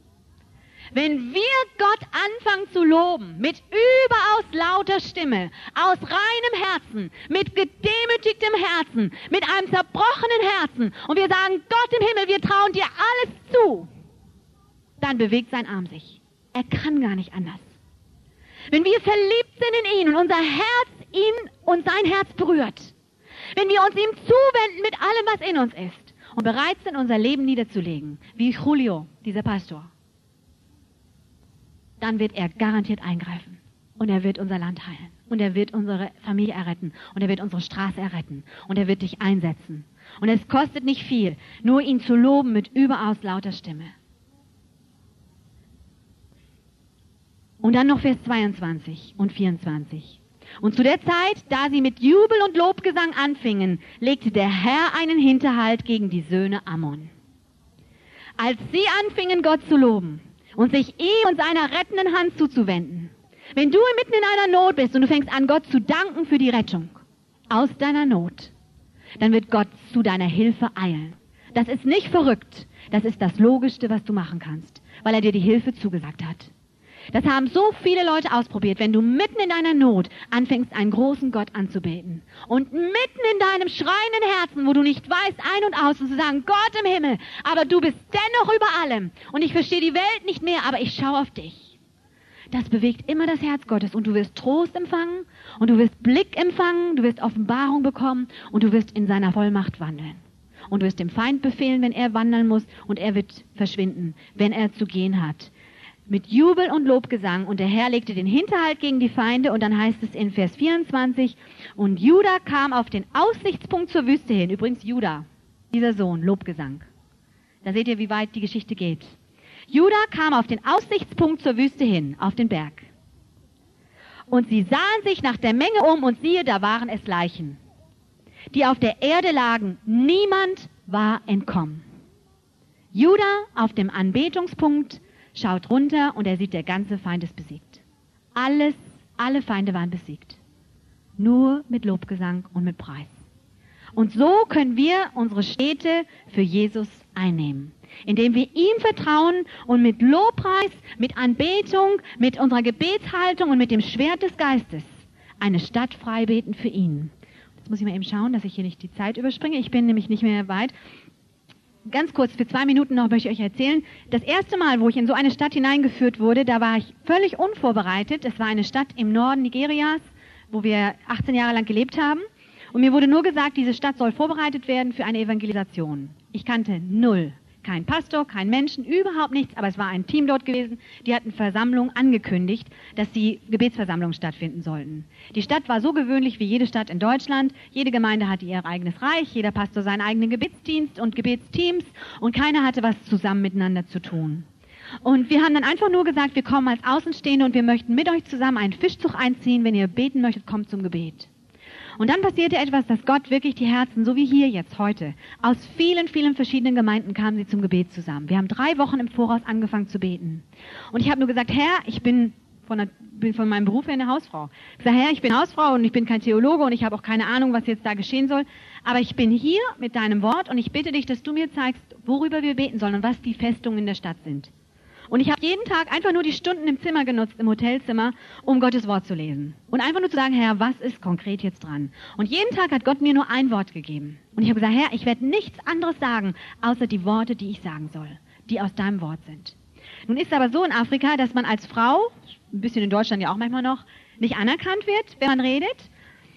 Wenn wir Gott anfangen zu loben, mit überaus lauter Stimme, aus reinem Herzen, mit gedemütigtem Herzen, mit einem zerbrochenen Herzen, und wir sagen, Gott im Himmel, wir trauen dir alles zu, dann bewegt sein Arm sich. Er kann gar nicht anders. Wenn wir verliebt sind in ihn und unser Herz ihn und sein Herz berührt, wenn wir uns ihm zuwenden mit allem, was in uns ist und bereit sind, unser Leben niederzulegen, wie Julio, dieser Pastor, dann wird er garantiert eingreifen und er wird unser Land heilen und er wird unsere Familie erretten und er wird unsere Straße erretten und er wird dich einsetzen. Und es kostet nicht viel, nur ihn zu loben mit überaus lauter Stimme. Und dann noch Vers zweiundzwanzig und vierundzwanzig. Und zu der Zeit, da sie mit Jubel und Lobgesang anfingen, legte der Herr einen Hinterhalt gegen die Söhne Ammon. Als sie anfingen, Gott zu loben und sich ihm und seiner rettenden Hand zuzuwenden, wenn du mitten in einer Not bist und du fängst an, Gott zu danken für die Rettung aus deiner Not, dann wird Gott zu deiner Hilfe eilen. Das ist nicht verrückt, das ist das Logischste, was du machen kannst, weil er dir die Hilfe zugesagt hat. Das haben so viele Leute ausprobiert. Wenn du mitten in deiner Not anfängst, einen großen Gott anzubeten und mitten in deinem schreienden Herzen, wo du nicht weißt, ein und aus, und zu sagen, Gott im Himmel, aber du bist dennoch über allem und ich verstehe die Welt nicht mehr, aber ich schaue auf dich. Das bewegt immer das Herz Gottes und du wirst Trost empfangen und du wirst Blick empfangen, du wirst Offenbarung bekommen und du wirst in seiner Vollmacht wandeln. Und du wirst dem Feind befehlen, wenn er wandeln muss, und er wird verschwinden, wenn er zu gehen hat. Mit Jubel und Lobgesang, und der Herr legte den Hinterhalt gegen die Feinde, und dann heißt es in Vers vierundzwanzig, und Juda kam auf den Aussichtspunkt zur Wüste hin. Übrigens Juda, dieser Sohn, Lobgesang. Da seht ihr, wie weit die Geschichte geht. Juda kam auf den Aussichtspunkt zur Wüste hin, auf den Berg. Und sie sahen sich nach der Menge um, und siehe, da waren es Leichen, die auf der Erde lagen. Niemand war entkommen. Juda auf dem Anbetungspunkt schaut runter und er sieht, der ganze Feind ist besiegt. Alles, alle Feinde waren besiegt. Nur mit Lobgesang und mit Preis. Und so können wir unsere Städte für Jesus einnehmen, indem wir ihm vertrauen und mit Lobpreis, mit Anbetung, mit unserer Gebetshaltung und mit dem Schwert des Geistes eine Stadt freibeten für ihn. Jetzt muss ich mal eben schauen, dass ich hier nicht die Zeit überspringe. Ich bin nämlich nicht mehr weit. Ganz kurz, für zwei Minuten noch möchte ich euch erzählen. Das erste Mal, wo ich in so eine Stadt hineingeführt wurde, da war ich völlig unvorbereitet. Es war eine Stadt im Norden Nigerias, wo wir achtzehn Jahre lang gelebt haben. Und mir wurde nur gesagt, diese Stadt soll vorbereitet werden für eine Evangelisation. Ich kannte null. Kein Pastor, kein Menschen, überhaupt nichts. Aber es war ein Team dort gewesen, die hatten Versammlung angekündigt, dass die Gebetsversammlungen stattfinden sollten. Die Stadt war so gewöhnlich wie jede Stadt in Deutschland. Jede Gemeinde hatte ihr eigenes Reich, jeder Pastor seinen eigenen Gebetsdienst und Gebetsteams und keiner hatte was zusammen miteinander zu tun. Und wir haben dann einfach nur gesagt, wir kommen als Außenstehende und wir möchten mit euch zusammen einen Fischzug einziehen. Wenn ihr beten möchtet, kommt zum Gebet. Und dann passierte etwas, dass Gott wirklich die Herzen, so wie hier jetzt heute, aus vielen, vielen verschiedenen Gemeinden kamen sie zum Gebet zusammen. Wir haben drei Wochen im Voraus angefangen zu beten. Und ich habe nur gesagt, Herr, ich bin von, der, bin von meinem Beruf her eine Hausfrau. Ich sage, Herr, ich bin Hausfrau und ich bin kein Theologe und ich habe auch keine Ahnung, was jetzt da geschehen soll. Aber ich bin hier mit deinem Wort und ich bitte dich, dass du mir zeigst, worüber wir beten sollen und was die Festungen in der Stadt sind. Und ich habe jeden Tag einfach nur die Stunden im Zimmer genutzt, im Hotelzimmer, um Gottes Wort zu lesen. Und einfach nur zu sagen, Herr, was ist konkret jetzt dran? Und jeden Tag hat Gott mir nur ein Wort gegeben. Und ich habe gesagt, Herr, ich werde nichts anderes sagen, außer die Worte, die ich sagen soll, die aus deinem Wort sind. Nun ist es aber so in Afrika, dass man als Frau, ein bisschen in Deutschland ja auch manchmal noch, nicht anerkannt wird, wenn man redet.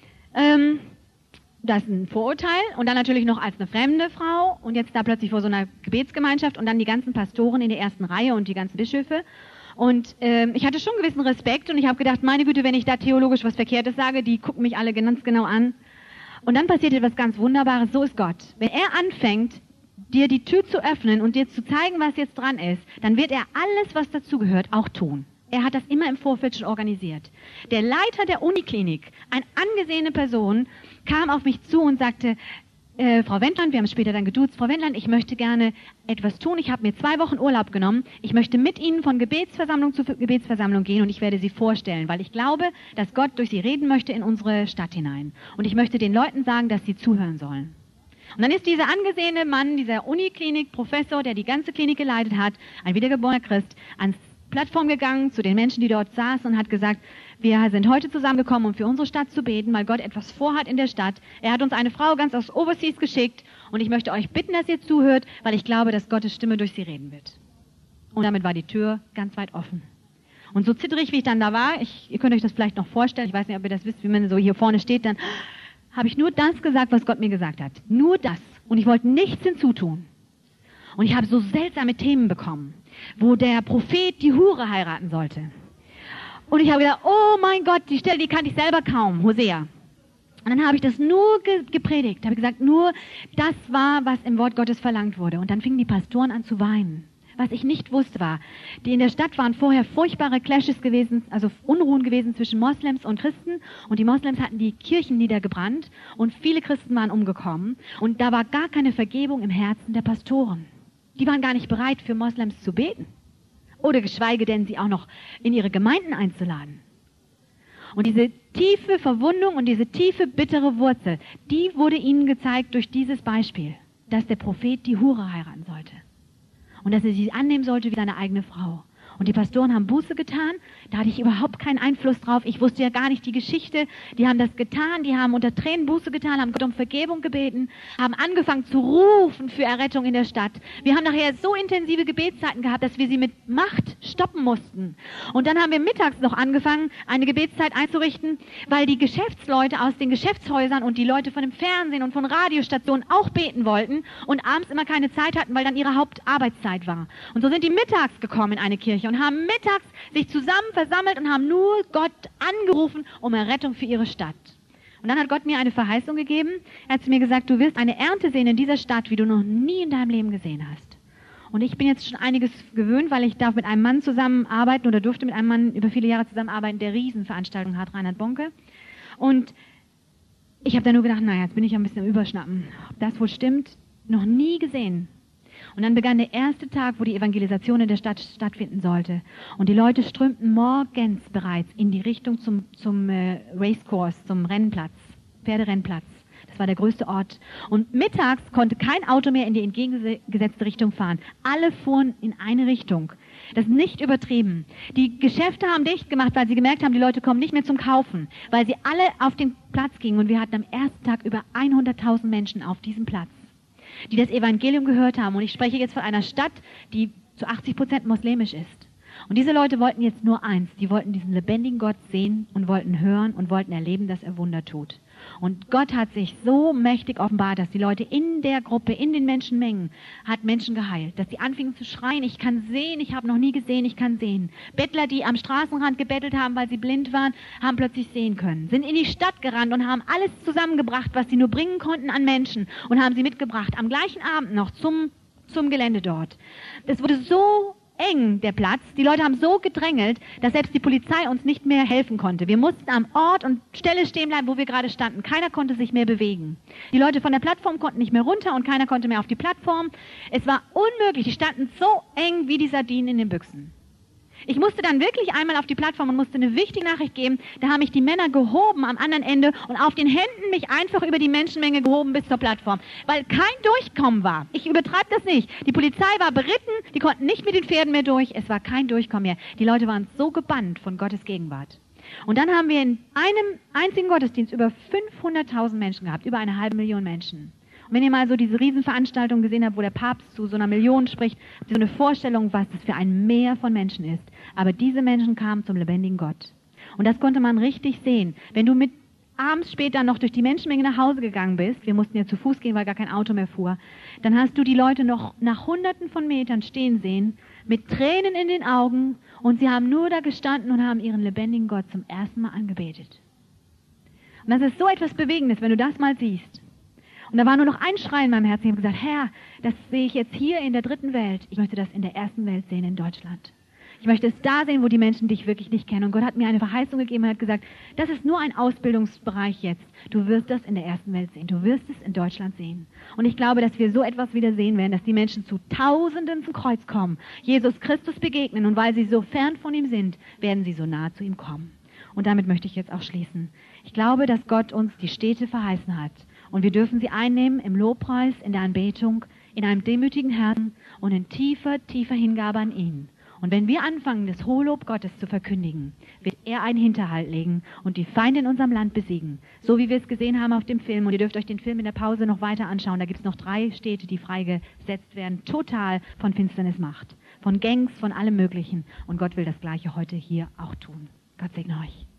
Ähm, Das ist ein Vorurteil. Und dann natürlich noch als eine fremde Frau und jetzt da plötzlich vor so einer Gebetsgemeinschaft und dann die ganzen Pastoren in der ersten Reihe und die ganzen Bischöfe. Und ähm, ich hatte schon einen gewissen Respekt und ich habe gedacht, meine Güte, wenn ich da theologisch was Verkehrtes sage, die gucken mich alle ganz genau an. Und dann passiert etwas ganz Wunderbares, so ist Gott. Wenn er anfängt, dir die Tür zu öffnen und dir zu zeigen, was jetzt dran ist, dann wird er alles, was dazugehört, auch tun. Er hat das immer im Vorfeld schon organisiert. Der Leiter der Uniklinik, eine angesehene Person, kam auf mich zu und sagte, äh, Frau Wendland, wir haben später dann geduzt, Frau Wendland, ich möchte gerne etwas tun. Ich habe mir zwei Wochen Urlaub genommen. Ich möchte mit Ihnen von Gebetsversammlung zu Gebetsversammlung gehen und ich werde Sie vorstellen, weil ich glaube, dass Gott durch Sie reden möchte in unsere Stadt hinein. Und ich möchte den Leuten sagen, dass sie zuhören sollen. Und dann ist dieser angesehene Mann, dieser Uniklinik-Professor, der die ganze Klinik geleitet hat, ein wiedergeborener Christ, ans Plattform gegangen zu den Menschen, die dort saßen und hat gesagt, wir sind heute zusammengekommen, um für unsere Stadt zu beten, weil Gott etwas vorhat in der Stadt. Er hat uns eine Frau ganz aus Overseas geschickt und ich möchte euch bitten, dass ihr zuhört, weil ich glaube, dass Gottes Stimme durch sie reden wird. Und damit war die Tür ganz weit offen. Und so zitterig, wie ich dann da war, ich, ihr könnt euch das vielleicht noch vorstellen, ich weiß nicht, ob ihr das wisst, wie man so hier vorne steht, dann habe ich nur das gesagt, was Gott mir gesagt hat. Nur das. Und ich wollte nichts hinzutun. Und ich habe so seltsame Themen bekommen, wo der Prophet die Hure heiraten sollte. Und ich habe gedacht, oh mein Gott, die Stelle, die kannte ich selber kaum, Hosea. Und dann habe ich das nur ge- gepredigt, habe gesagt, nur das war, was im Wort Gottes verlangt wurde. Und dann fingen die Pastoren an zu weinen. Was ich nicht wusste war, die in der Stadt waren vorher furchtbare Clashes gewesen, also Unruhen gewesen zwischen Moslems und Christen. Und die Moslems hatten die Kirchen niedergebrannt und viele Christen waren umgekommen. Und da war gar keine Vergebung im Herzen der Pastoren. Die waren gar nicht bereit, für Moslems zu beten. Oder geschweige denn, sie auch noch in ihre Gemeinden einzuladen. Und diese tiefe Verwundung und diese tiefe, bittere Wurzel, die wurde ihnen gezeigt durch dieses Beispiel, dass der Prophet die Hure heiraten sollte. Und dass er sie annehmen sollte wie seine eigene Frau. Und die Pastoren haben Buße getan, da hatte ich überhaupt keinen Einfluss drauf. Ich wusste ja gar nicht die Geschichte. Die haben das getan, die haben unter Tränen Buße getan, haben Gott um Vergebung gebeten, haben angefangen zu rufen für Errettung in der Stadt. Wir haben nachher so intensive Gebetszeiten gehabt, dass wir sie mit Macht stoppen mussten. Und dann haben wir mittags noch angefangen, eine Gebetszeit einzurichten, weil die Geschäftsleute aus den Geschäftshäusern und die Leute von dem Fernsehen und von Radiostationen auch beten wollten und abends immer keine Zeit hatten, weil dann ihre Hauptarbeitszeit war. Und so sind die mittags gekommen in eine Kirche und haben mittags sich zusammen versammelt und haben nur Gott angerufen um Errettung für ihre Stadt. Und dann hat Gott mir eine Verheißung gegeben. Er hat zu mir gesagt, du wirst eine Ernte sehen in dieser Stadt, wie du noch nie in deinem Leben gesehen hast. Und ich bin jetzt schon einiges gewöhnt, weil ich darf mit einem Mann zusammenarbeiten oder durfte mit einem Mann über viele Jahre zusammenarbeiten, der Riesenveranstaltungen hat, Reinhard Bonke. Und ich habe da nur gedacht, naja, jetzt bin ich ein bisschen am Überschnappen. Ob das wohl stimmt, noch nie gesehen. Und dann begann der erste Tag, wo die Evangelisation in der Stadt stattfinden sollte. Und die Leute strömten morgens bereits in die Richtung zum, zum äh, Racecourse, zum Rennplatz, Pferderennplatz. Das war der größte Ort. Und mittags konnte kein Auto mehr in die entgegengesetzte Richtung fahren. Alle fuhren in eine Richtung. Das ist nicht übertrieben. Die Geschäfte haben dicht gemacht, weil sie gemerkt haben, die Leute kommen nicht mehr zum Kaufen, weil sie alle auf den Platz gingen. Und wir hatten am ersten Tag über hunderttausend Menschen auf diesem Platz, die das Evangelium gehört haben. Und ich spreche jetzt von einer Stadt, die zu achtzig Prozent muslimisch ist. Und diese Leute wollten jetzt nur eins, die wollten diesen lebendigen Gott sehen und wollten hören und wollten erleben, dass er Wunder tut. Und Gott hat sich so mächtig offenbart, dass die Leute in der Gruppe, in den Menschenmengen, hat Menschen geheilt. Dass sie anfingen zu schreien, ich kann sehen, ich habe noch nie gesehen, ich kann sehen. Bettler, die am Straßenrand gebettelt haben, weil sie blind waren, haben plötzlich sehen können. Sind in die Stadt gerannt und haben alles zusammengebracht, was sie nur bringen konnten an Menschen und haben sie mitgebracht. Am gleichen Abend noch zum, zum Gelände dort. Es wurde so eng, der Platz. Die Leute haben so gedrängelt, dass selbst die Polizei uns nicht mehr helfen konnte. Wir mussten am Ort und Stelle stehen bleiben, wo wir gerade standen. Keiner konnte sich mehr bewegen. Die Leute von der Plattform konnten nicht mehr runter und keiner konnte mehr auf die Plattform. Es war unmöglich. Die standen so eng wie die Sardinen in den Büchsen. Ich musste dann wirklich einmal auf die Plattform und musste eine wichtige Nachricht geben. Da haben mich die Männer gehoben am anderen Ende und auf den Händen mich einfach über die Menschenmenge gehoben bis zur Plattform, weil kein Durchkommen war. Ich übertreibe das nicht. Die Polizei war beritten, die konnten nicht mit den Pferden mehr durch. Es war kein Durchkommen mehr. Die Leute waren so gebannt von Gottes Gegenwart. Und dann haben wir in einem einzigen Gottesdienst über fünfhunderttausend Menschen gehabt, über eine halbe Million Menschen. Und wenn ihr mal so diese Riesenveranstaltung gesehen habt, wo der Papst zu so einer Million spricht, habt ihr so eine Vorstellung, was das für ein Meer von Menschen ist. Aber diese Menschen kamen zum lebendigen Gott. Und das konnte man richtig sehen. Wenn du mit abends später noch durch die Menschenmenge nach Hause gegangen bist, wir mussten ja zu Fuß gehen, weil gar kein Auto mehr fuhr, dann hast du die Leute noch nach hunderten von Metern stehen sehen, mit Tränen in den Augen, und sie haben nur da gestanden und haben ihren lebendigen Gott zum ersten Mal angebetet. Und das ist so etwas Bewegendes, wenn du das mal siehst. Und da war nur noch ein Schrei in meinem Herzen. Ich habe gesagt, Herr, das sehe ich jetzt hier in der dritten Welt. Ich möchte das in der ersten Welt sehen, in Deutschland. Ich möchte es da sehen, wo die Menschen dich wirklich nicht kennen. Und Gott hat mir eine Verheißung gegeben und hat gesagt, das ist nur ein Ausbildungsbereich jetzt. Du wirst das in der ersten Welt sehen. Du wirst es in Deutschland sehen. Und ich glaube, dass wir so etwas wieder sehen werden, dass die Menschen zu Tausenden zum Kreuz kommen, Jesus Christus begegnen. Und weil sie so fern von ihm sind, werden sie so nahe zu ihm kommen. Und damit möchte ich jetzt auch schließen. Ich glaube, dass Gott uns die Städte verheißen hat. Und wir dürfen sie einnehmen im Lobpreis, in der Anbetung, in einem demütigen Herzen und in tiefer, tiefer Hingabe an ihn. Und wenn wir anfangen, das hohe Lob Gottes zu verkündigen, wird er einen Hinterhalt legen und die Feinde in unserem Land besiegen. So wie wir es gesehen haben auf dem Film. Und ihr dürft euch den Film in der Pause noch weiter anschauen. Da gibt es noch drei Städte, die freigesetzt werden. Total von Finsternismacht. Von Gangs, von allem Möglichen. Und Gott will das Gleiche heute hier auch tun. Gott segne euch.